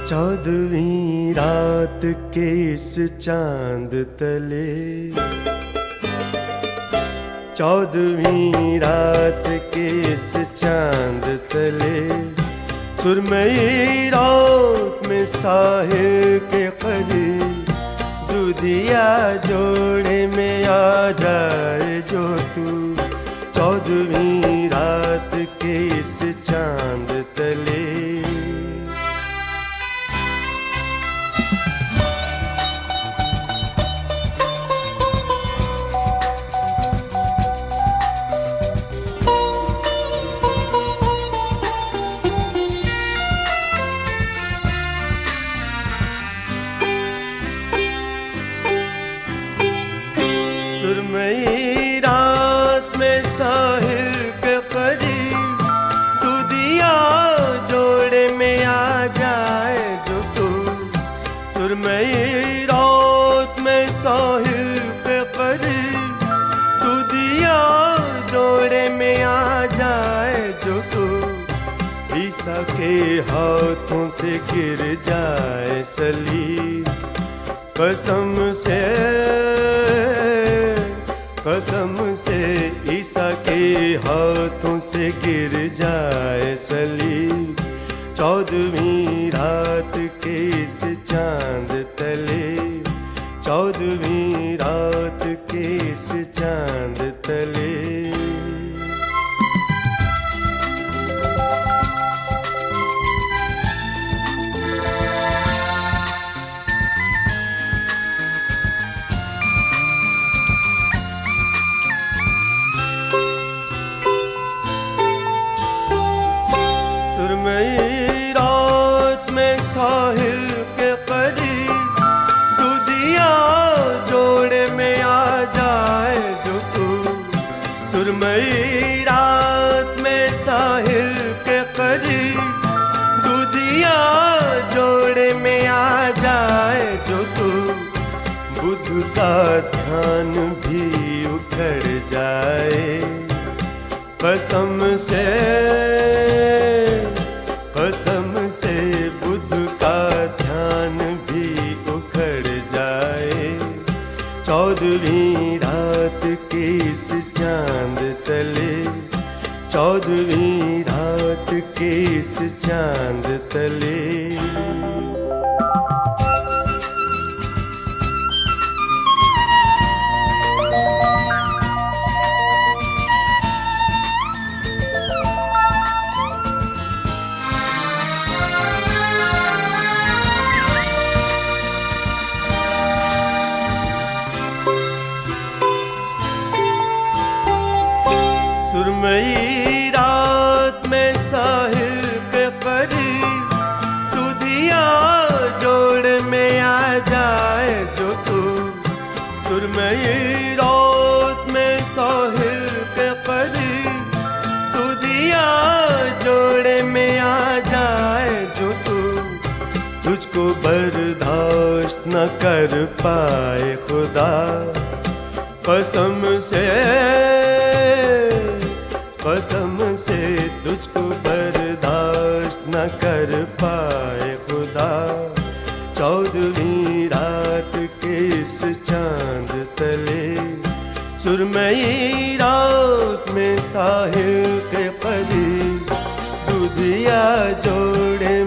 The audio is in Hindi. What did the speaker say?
14वीं रात के इस चांद तले, 14वीं रात के इस चांद तले, सुरमई रात में साहिल के करीब, दूधिया जोड़े में आ जाए जो तू। 14वीं रात के इस चांद तले। सुरमई रात में साहिल के करीब, दूधिया जोड़े में आ जाए जो तू। सुरमई रात में साहिल के करीब, दूधिया जोड़े में आ जाए जो तू। ईसा के हाथों से गिर जाए सलीब, कसम से ईसा के हाथों से गिर जाए सलीब। 14वीं रात के इस चांद तले, 14वीं रात के इस चांद तले। सुरमई रात में साहिल के करीब, दूधिया जोड़े में आ जाए जो तू। सुरमई रात में साहिल के करीब, दूधिया जोड़े में आ जाए जो तू। बुध का ध्यान भी उखड़ जाए, कसम से बुध का ध्यान भी उखड़ जाए। 14वीं रात के इस चांद तले, 14वीं रात के इस चांद तले। सुरमई रात में साहिल के करीब, दूधिया जोड़ में आ जाए जो तू। सुरमई रात में साहिल के करीब, दूधिया जोड़ में आ जाए जो तू। तुझको बर्दाश्त न कर पाए खुदा, कसम से तुझको बर्दाश्त न कर पाए खुदा। 14वीं रात के इस चांद तले, सुरमई रात में साहिल के करीब, दूधिया जोड़े